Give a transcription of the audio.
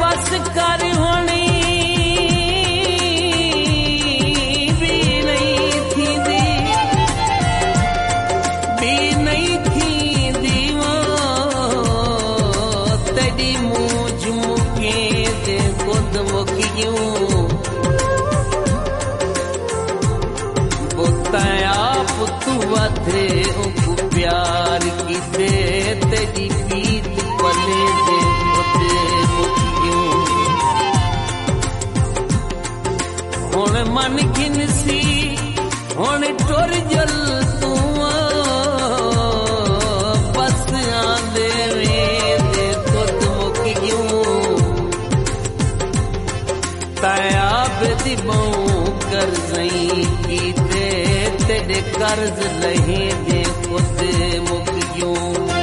बस कर होनी भी नहीं थी दीवा तेरी मूझ मुके दे खुद मुकियूं बुताया पुतु वधे उनको प्यार की दे तेरी पीत पले दे खुदे मुकियूं हुण मन खिनसी हुण टुर जल तू बस आंदे दे खुद मुकियूं ताया बेदी बहु कर सही की तेरे कर्ज लहे दे खुद मुकियूं